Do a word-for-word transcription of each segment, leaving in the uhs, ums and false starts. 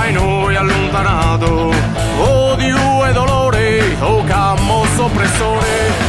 dai noi allontanato, odio e dolore, o cammo soppressore.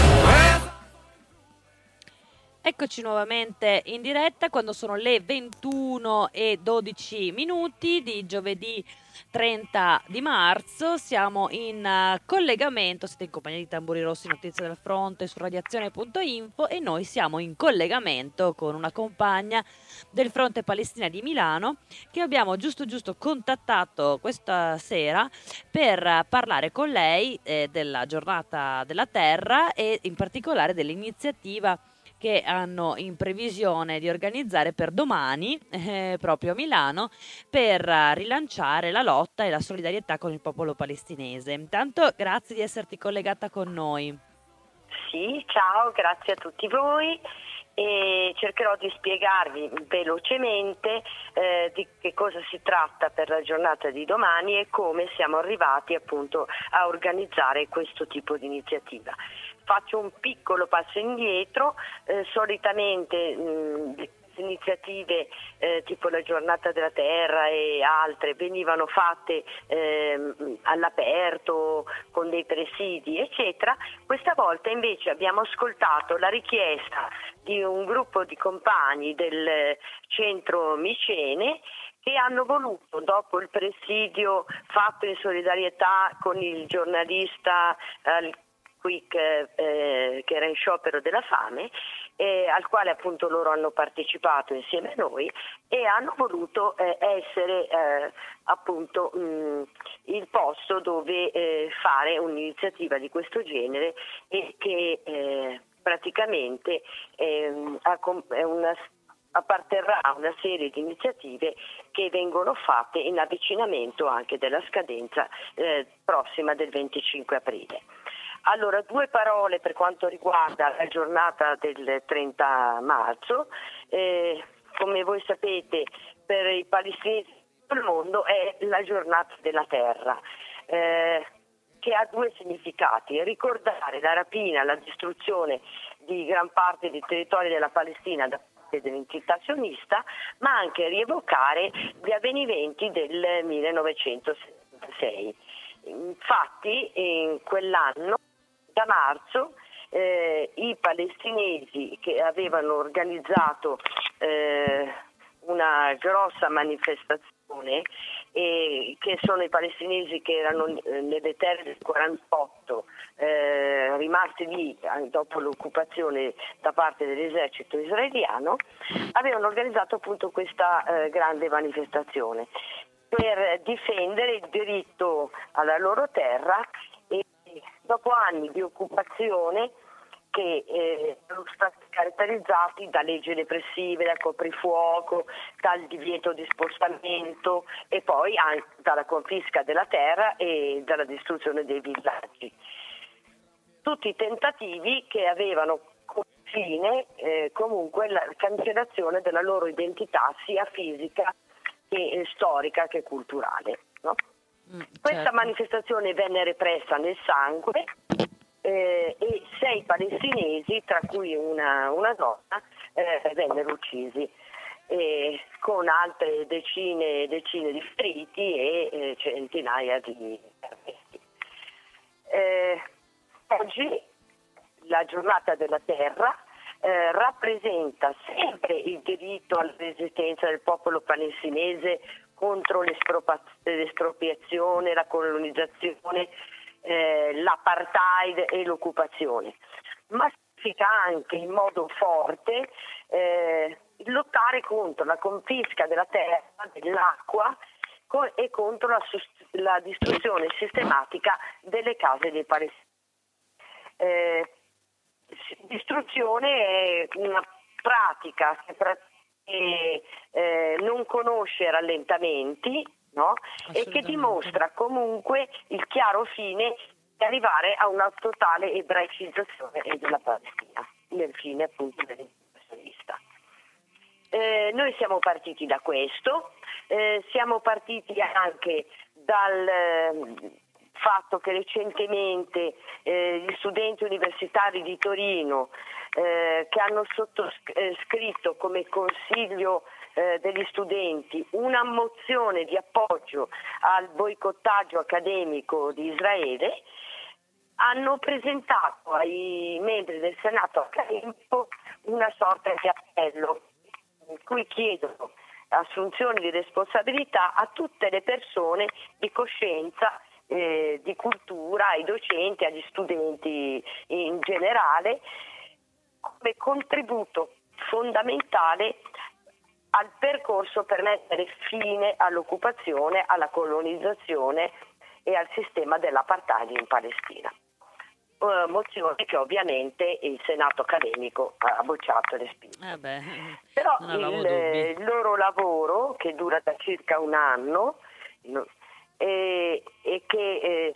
Eccoci nuovamente in diretta quando sono le ventuno e dodici minuti di giovedì trenta di marzo. Siamo in uh, collegamento, siete in compagnia di Tamburi Rossi, notizie del fronte su radiazione punto info, e noi siamo in collegamento con una compagna del fronte Palestina di Milano che abbiamo giusto giusto contattato questa sera per uh, parlare con lei eh, della giornata della terra e in particolare dell'iniziativa che hanno in previsione di organizzare per domani, eh, proprio a Milano, per uh, rilanciare la lotta e la solidarietà con il popolo palestinese. Intanto grazie di esserti collegata con noi. Sì, ciao, grazie a tutti voi. E cercherò di spiegarvi velocemente eh, di che cosa si tratta per la giornata di domani e come siamo arrivati appunto a organizzare questo tipo di iniziativa. Faccio un piccolo passo indietro, eh, solitamente mh, iniziative eh, tipo la giornata della terra e altre venivano fatte eh, all'aperto con dei presidi eccetera. Questa volta invece abbiamo ascoltato la richiesta di un gruppo di compagni del centro Micene che hanno voluto, dopo il presidio fatto in solidarietà con il giornalista eh, Quick eh, che era in sciopero della fame, eh, al quale appunto loro hanno partecipato insieme a noi e hanno voluto eh, essere eh, appunto mh, il posto dove eh, fare un'iniziativa di questo genere e che eh, praticamente eh, è una apparterrà a una serie di iniziative che vengono fatte in avvicinamento anche della scadenza eh, prossima del venticinque aprile. Allora, due parole per quanto riguarda la giornata del trenta marzo. Eh, come voi sapete, per i palestinesi del mondo è la giornata della terra, eh, che ha due significati: ricordare la rapina, la distruzione di gran parte dei territori della Palestina da parte dell'entità sionista, ma anche rievocare gli avvenimenti del millenovecentosettantasei. Infatti, in quell'anno, da marzo, eh, i palestinesi che avevano organizzato eh, una grossa manifestazione, e che sono i palestinesi che erano eh, nelle terre del quarantotto, eh, rimasti lì eh, dopo l'occupazione da parte dell'esercito israeliano, avevano organizzato appunto questa eh, grande manifestazione per difendere il diritto alla loro terra. Dopo anni di occupazione che eh, sono stati caratterizzati da leggi repressive, dal coprifuoco, dal divieto di spostamento e poi anche dalla confisca della terra e dalla distruzione dei villaggi. Tutti tentativi che avevano come fine eh, comunque la cancellazione della loro identità sia fisica che eh, storica che culturale, no? Mm, certo. Questa manifestazione venne repressa nel sangue eh, e sei palestinesi, tra cui una, una donna, eh, vennero uccisi, eh, con altre decine e decine di feriti e eh, centinaia di arresti. Eh, oggi la giornata della terra eh, rappresenta sempre il diritto alla resistenza del popolo palestinese contro l'espropriazione, la colonizzazione, eh, l'apartheid e l'occupazione, ma significa anche in modo forte eh, lottare contro la confisca della terra, dell'acqua co- e contro la, sust- la distruzione sistematica delle case dei palestinesi. Eh, distruzione è una pratica che pratica E, eh, non conosce rallentamenti, no? E che dimostra comunque il chiaro fine di arrivare a una totale ebraicizzazione della Palestina, nel fine appunto dell'intersezionista. Eh, noi siamo partiti da questo, eh, siamo partiti anche dal eh, fatto che recentemente eh, gli studenti universitari di Torino eh, che hanno sottoscritto come consiglio eh, degli studenti una mozione di appoggio al boicottaggio accademico di Israele, hanno presentato ai membri del Senato accademico una sorta di appello in cui chiedono assunzioni di responsabilità a tutte le persone di coscienza, eh, di cultura, ai docenti, agli studenti in generale, come contributo fondamentale al percorso per mettere fine all'occupazione, alla colonizzazione e al sistema dell'apartheid in Palestina. Uh, mozione che ovviamente il Senato accademico ha bocciato e respinto. Eh beh, Però il, il loro lavoro, che dura da circa un anno no, e, e che eh,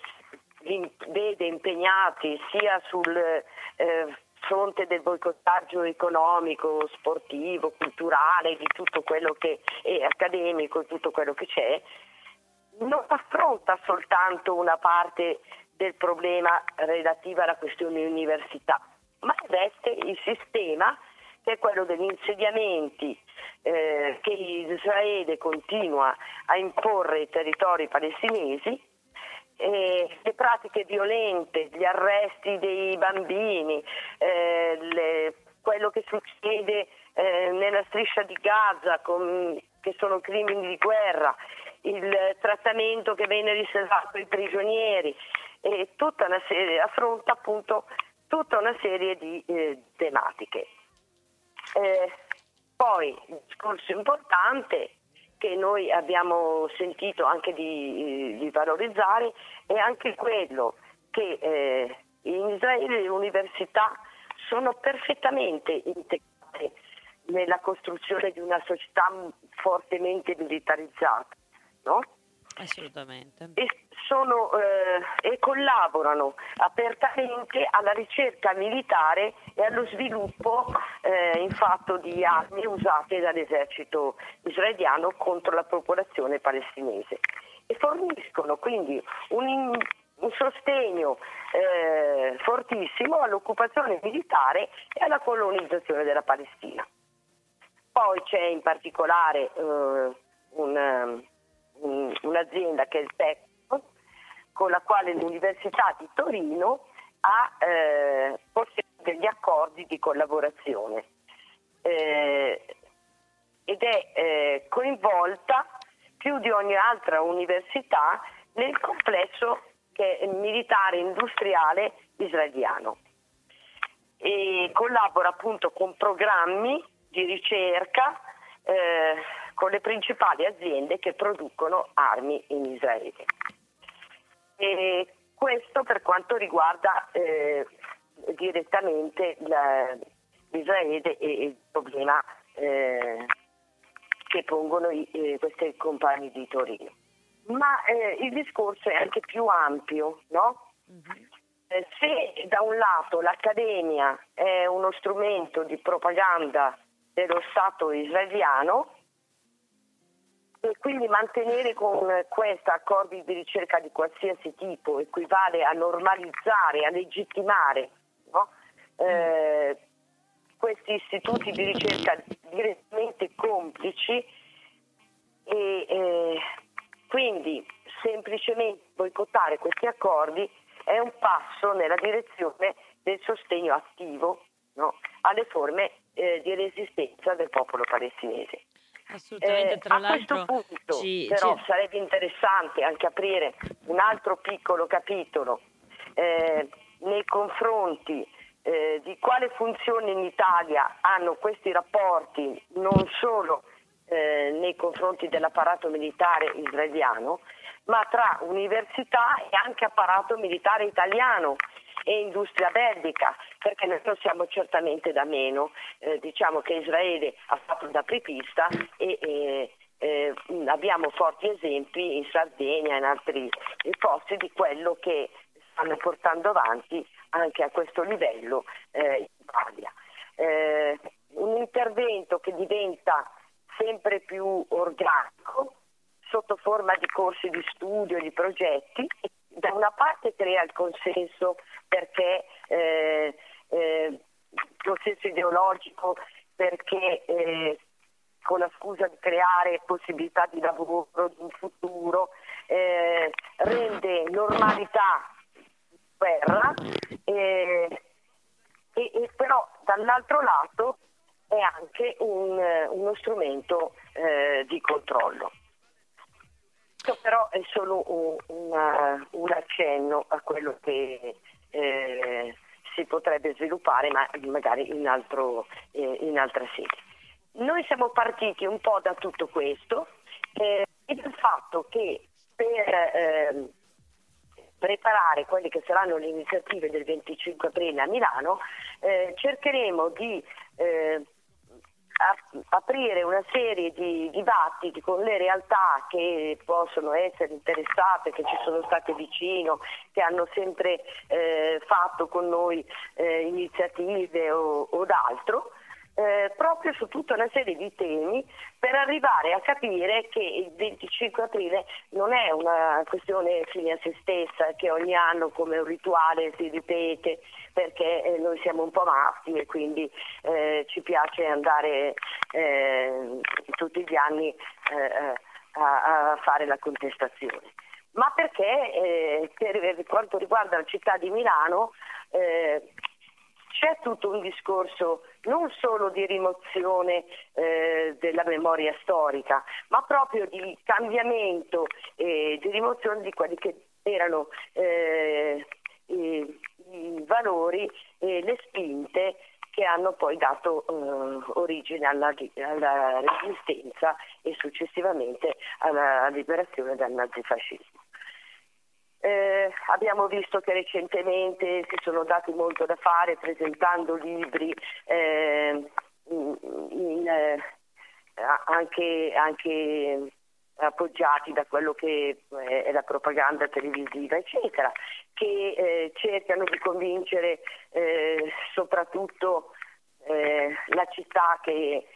vede impegnati sia sul eh, fronte del boicottaggio economico, sportivo, culturale, di tutto quello che è accademico, tutto quello che c'è, non affronta soltanto una parte del problema relativa alla questione università, ma investe il sistema che è quello degli insediamenti eh, che Israele continua a imporre ai territori palestinesi, eh, le pratiche violente, gli arresti dei bambini, eh, le, quello che succede eh, nella striscia di Gaza, con, che sono crimini di guerra, il trattamento che viene riservato ai prigionieri, e tutta una serie, affronta appunto tutta una serie di eh, tematiche. Eh, poi il discorso importante che noi abbiamo sentito anche di, di valorizzare è anche quello che eh, in Israele le università sono perfettamente integrate nella costruzione di una società fortemente militarizzata, no? Assolutamente. E, sono, eh, e collaborano apertamente alla ricerca militare e allo sviluppo eh, in fatto di armi usate dall'esercito israeliano contro la popolazione palestinese, e forniscono quindi un, in, un sostegno eh, fortissimo all'occupazione militare e alla colonizzazione della Palestina. Poi c'è in particolare eh, un un'azienda che è il Tecno, con la quale l'Università di Torino ha eh, possiede degli accordi di collaborazione eh, ed è eh, coinvolta più di ogni altra università nel complesso che è militare industriale israeliano, e collabora appunto con programmi di ricerca eh, con le principali aziende che producono armi in Israele. E questo per quanto riguarda eh, direttamente la, Israele e il problema eh, che pongono i, eh, questi compagni di Torino. Ma eh, il discorso è anche più ampio, no? Mm-hmm. Eh, se da un lato l'Accademia è uno strumento di propaganda dello Stato israeliano, e quindi mantenere con questi accordi di ricerca di qualsiasi tipo equivale a normalizzare, a legittimare, no? eh, questi istituti di ricerca direttamente complici, e eh, quindi semplicemente boicottare questi accordi è un passo nella direzione del sostegno attivo, no? alle forme eh, di resistenza del popolo palestinese. Assolutamente, eh, tra a l'altro questo punto ci, però ci... sarebbe interessante anche aprire un altro piccolo capitolo eh, nei confronti eh, di quale funzione in Italia hanno questi rapporti, non solo eh, nei confronti dell'apparato militare israeliano, ma tra università e anche apparato militare italiano e industria bellica, perché noi non siamo certamente da meno. Eh, diciamo che Israele ha fatto da apripista e eh, eh, abbiamo forti esempi in Sardegna e in altri posti di quello che stanno portando avanti anche a questo livello eh, in Italia. Eh, un intervento che diventa sempre più organico sotto forma di corsi di studio, di progetti. Da una parte crea il consenso perché eh, eh, lo stesso ideologico, perché eh, con la scusa di creare possibilità di lavoro, di un futuro, eh, rende normalità guerra, eh, e, e però dall'altro lato è anche un, uno strumento eh, di controllo. Questo però è solo un, una, un accenno a quello che eh, si potrebbe sviluppare, ma magari in, altro, eh, in altra sede. Noi siamo partiti un po' da tutto questo eh, e dal fatto che per eh, preparare quelle che saranno le iniziative del venticinque aprile a Milano eh, cercheremo di eh, aprire una serie di dibattiti con le realtà che possono essere interessate, che ci sono state vicino, che hanno sempre eh, fatto con noi eh, iniziative o, o d'altro, eh, proprio su tutta una serie di temi, per arrivare a capire che il venticinque aprile non è una questione fine a se stessa, che ogni anno come un rituale si ripete, perché eh, noi siamo un po' matti e quindi eh, ci piace andare eh, tutti gli anni eh, a, a fare la contestazione, ma perché eh, per quanto riguarda la città di Milano eh, c'è tutto un discorso non solo di rimozione eh, della memoria storica, ma proprio di cambiamento e di rimozione di quelli che erano eh, i, i valori e le spinte che hanno poi dato eh, origine alla, alla resistenza e successivamente alla liberazione dal nazifascismo. Eh, abbiamo visto che recentemente si sono dati molto da fare presentando libri eh, in, in, eh, anche, anche appoggiati da quello che è la propaganda televisiva, eccetera, che eh, cercano di convincere eh, soprattutto eh, la città che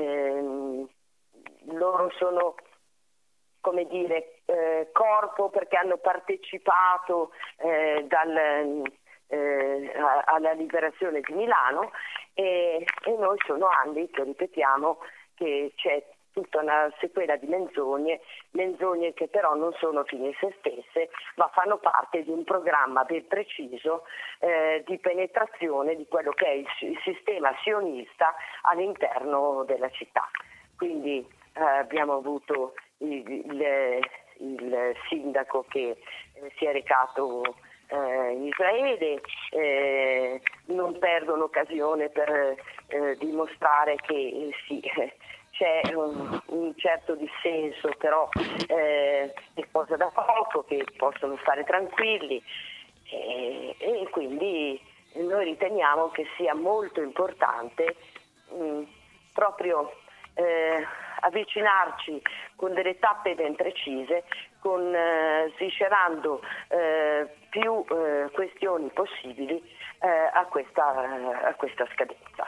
eh, loro sono, come dire, eh, corpo perché hanno partecipato eh, dal, eh, alla liberazione di Milano e, e noi sono anni che ripetiamo che c'è tutta una sequela di menzogne, menzogne che però non sono fini in se stesse, ma fanno parte di un programma ben preciso eh, di penetrazione di quello che è il, il sistema sionista all'interno della città. Quindi eh, abbiamo avuto il, il, il sindaco che eh, si è recato eh, in Israele, eh, non perdono occasione per eh, dimostrare che eh, sì, c'è un, un certo dissenso, però eh, è cosa da poco, che possono stare tranquilli e, e quindi noi riteniamo che sia molto importante mh, proprio eh, avvicinarci con delle tappe ben precise, con, eh, sviscerando eh, più eh, questioni possibili eh, a, questa, a questa scadenza.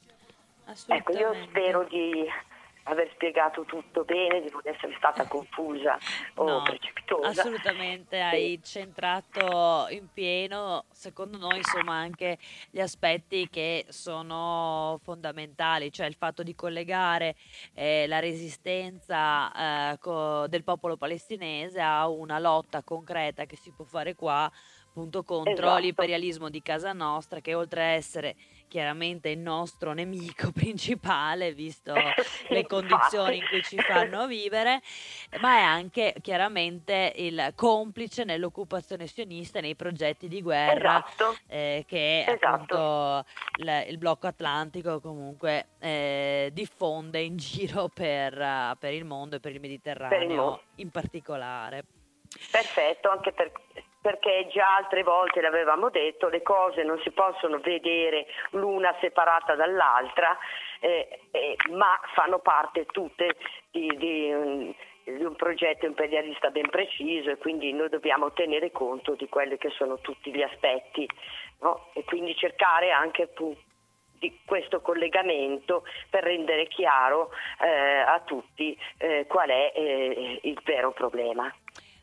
Ecco, io spero di aver spiegato tutto bene, di non essere stata confusa o No, precipitosa. assolutamente, hai centrato in pieno, secondo noi, insomma, anche gli aspetti che sono fondamentali, cioè il fatto di collegare eh, la resistenza eh, co- del popolo palestinese a una lotta concreta che si può fare qua, appunto, contro Esatto. l'imperialismo di casa nostra, che oltre a essere chiaramente il nostro nemico principale, visto Sì, le condizioni infatti. in cui ci fanno vivere, ma è anche chiaramente il complice nell'occupazione sionista e nei progetti di guerra Esatto. eh, che Esatto. appunto il, il blocco atlantico comunque eh, diffonde in giro per, eh, per il mondo e per il Mediterraneo Per il mondo. in particolare. Perfetto, anche per, perché già altre volte l'avevamo detto, le cose non si possono vedere l'una separata dall'altra, eh, eh, ma fanno parte tutte di, di, un, di un progetto imperialista ben preciso, e quindi noi dobbiamo tenere conto di quelli che sono tutti gli aspetti, no? E quindi cercare anche appunto di questo collegamento per rendere chiaro eh, a tutti eh, qual è eh, il vero problema.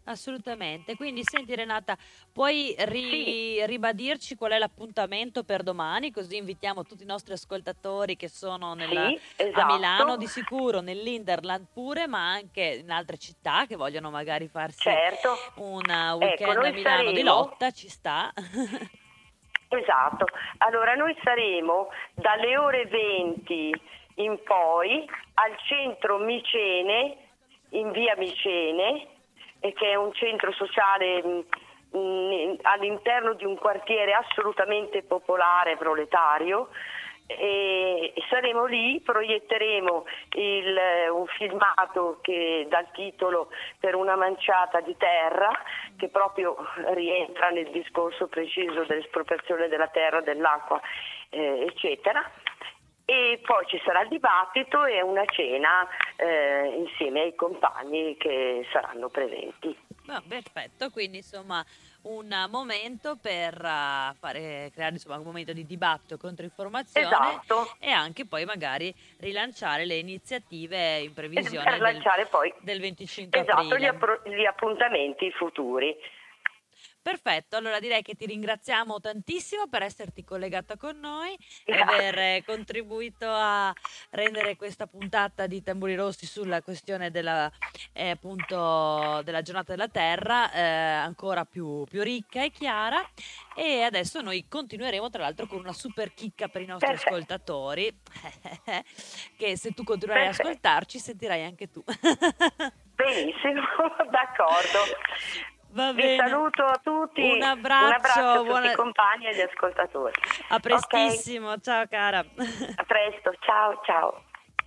Assolutamente. Quindi senti Renata, puoi ri- Sì, ribadirci qual è l'appuntamento per domani, così invitiamo tutti i nostri ascoltatori che sono nella- sì, a Milano esatto, di sicuro, nell'Interland pure, ma anche in altre città che vogliono magari farsi certo. un uh, Ecco, weekend a noi Milano di saremo, lotta, ci sta. esatto, allora noi saremo dalle ore venti in poi al centro Micene, in via Micene, e che è un centro sociale mh, mh, all'interno di un quartiere assolutamente popolare, proletario, e saremo lì, proietteremo il, un filmato che dal titolo Per una manciata di terra, che proprio rientra nel discorso preciso dell'espropriazione della terra, dell'acqua, eh, eccetera. E poi ci sarà il dibattito e una cena eh, insieme ai compagni che saranno presenti. No, perfetto, quindi insomma un momento per uh, fare, creare insomma un momento di dibattito, controinformazione Esatto, e anche poi magari rilanciare le iniziative in e previsione per del, lanciare poi del venticinque esatto, gli, aprile. appro- gli appuntamenti futuri. Perfetto, allora direi che ti ringraziamo tantissimo per esserti collegata con noi e aver Grazie. eh, contribuito a rendere questa puntata di Tamburi Rossi sulla questione della, eh, appunto, della giornata della terra eh, ancora più, più ricca e chiara. E adesso noi continueremo tra l'altro con una super chicca per i nostri Perfetto, ascoltatori, che se tu continuerai ad perfetto. ascoltarci sentirai anche tu. Benissimo, d'accordo. Va Vi bene. saluto a tutti, Un un abbraccio abbraccio, a tutti buona... i compagni e agli ascoltatori. a Ok, prestissimo, ciao cara. a presto, ciao ciao.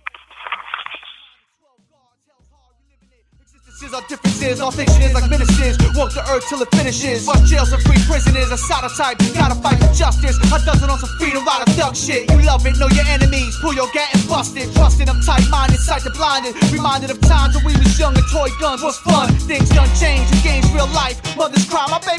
Our differences, all fiction is like ministers. Walk the earth till it finishes. Fuck jails and free prisoners. A side type, you gotta fight for justice. A dozen on some freedom, lot of duck shit. You love it, know your enemies. Pull your gat and bust it. Trusted, I'm tight minded, sight to blinded. Reminded of times when we was young and toy guns was fun. Things done change, the game's real life. Mothers cry, my baby